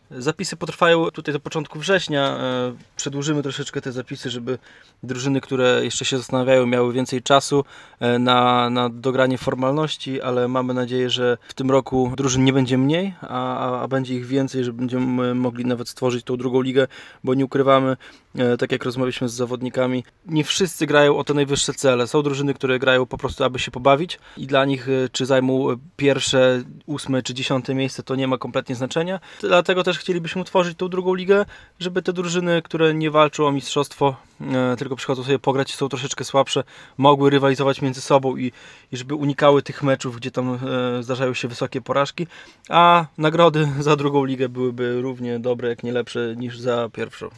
Zapisy potrwają tutaj do początku września. Przedłużymy troszeczkę te zapisy, żeby drużyny, które jeszcze się zastanawiają, miały więcej czasu na dogranie formalności, ale mamy nadzieję, że w tym roku drużyn nie będzie mniej, a będzie ich więcej, że będziemy mogli nawet stworzyć tą drugą ligę, bo nie ukrywamy, tak jak rozmawialiśmy z zawodnikami, nie wszyscy grają o te najwyższe cele. Są drużyny, które grają po prostu, aby się pobawić i dla nich czy zajmą pierwsze, 8 czy 10 miejsce, to nie ma kompletnie znaczenia. Dlatego też chcielibyśmy utworzyć tą drugą ligę, żeby te drużyny, które nie walczą o mistrzostwo, tylko przychodzą sobie pograć i są troszeczkę słabsze, mogły rywalizować między sobą i żeby unikały tych meczów, gdzie tam zdarzają się wysokie porażki, a nagrody za drugą ligę byłyby równie dobre, jak nie lepsze niż za pierwszą.